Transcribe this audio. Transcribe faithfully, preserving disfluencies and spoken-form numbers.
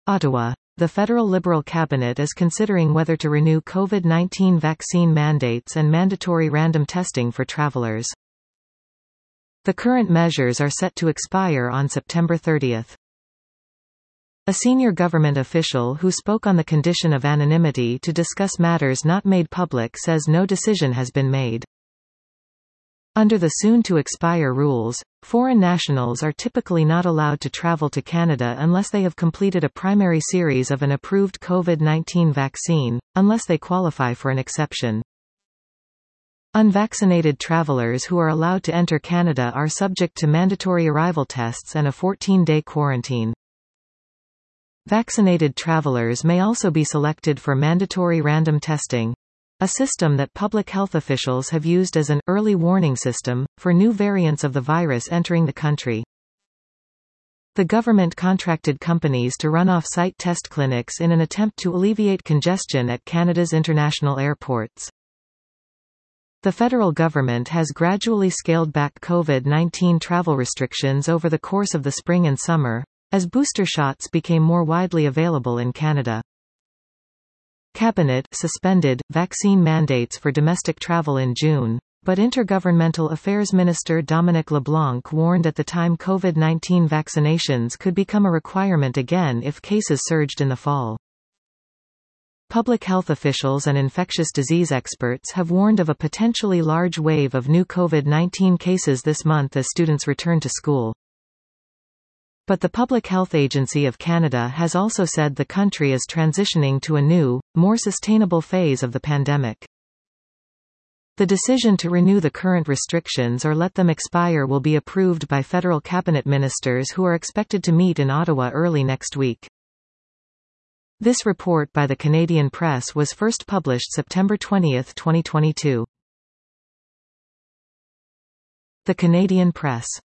Ottawa. The federal Liberal cabinet is considering whether to renew COVID nineteen vaccine mandates and mandatory random testing for travelers. The current measures are set to expire on September thirtieth. A senior government official who spoke on the condition of anonymity to discuss matters not made public says no decision has been made. Under the soon-to-expire rules, foreign nationals are typically not allowed to travel to Canada unless they have completed a primary series of an approved COVID nineteen vaccine, unless they qualify for an exception. Unvaccinated travelers who are allowed to enter Canada are subject to mandatory arrival tests and a fourteen-day quarantine. Vaccinated travelers may also be selected for mandatory random testing, a system that public health officials have used as an early warning system for new variants of the virus entering the country. The government contracted companies to run off-site test clinics in an attempt to alleviate congestion at Canada's international airports. The federal government has gradually scaled back COVID nineteen travel restrictions over the course of the spring and summer, as booster shots became more widely available in Canada. Cabinet suspended vaccine mandates for domestic travel in June, but Intergovernmental Affairs Minister Dominic LeBlanc warned at the time COVID nineteen vaccinations could become a requirement again if cases surged in the fall. Public health officials and infectious disease experts have warned of a potentially large wave of new COVID nineteen cases this month as students return to school. But the Public Health Agency of Canada has also said the country is transitioning to a new, more sustainable phase of the pandemic. The decision to renew the current restrictions or let them expire will be approved by federal cabinet ministers who are expected to meet in Ottawa early next week. This report by the Canadian Press was first published September twentieth, twenty twenty-two. The Canadian Press.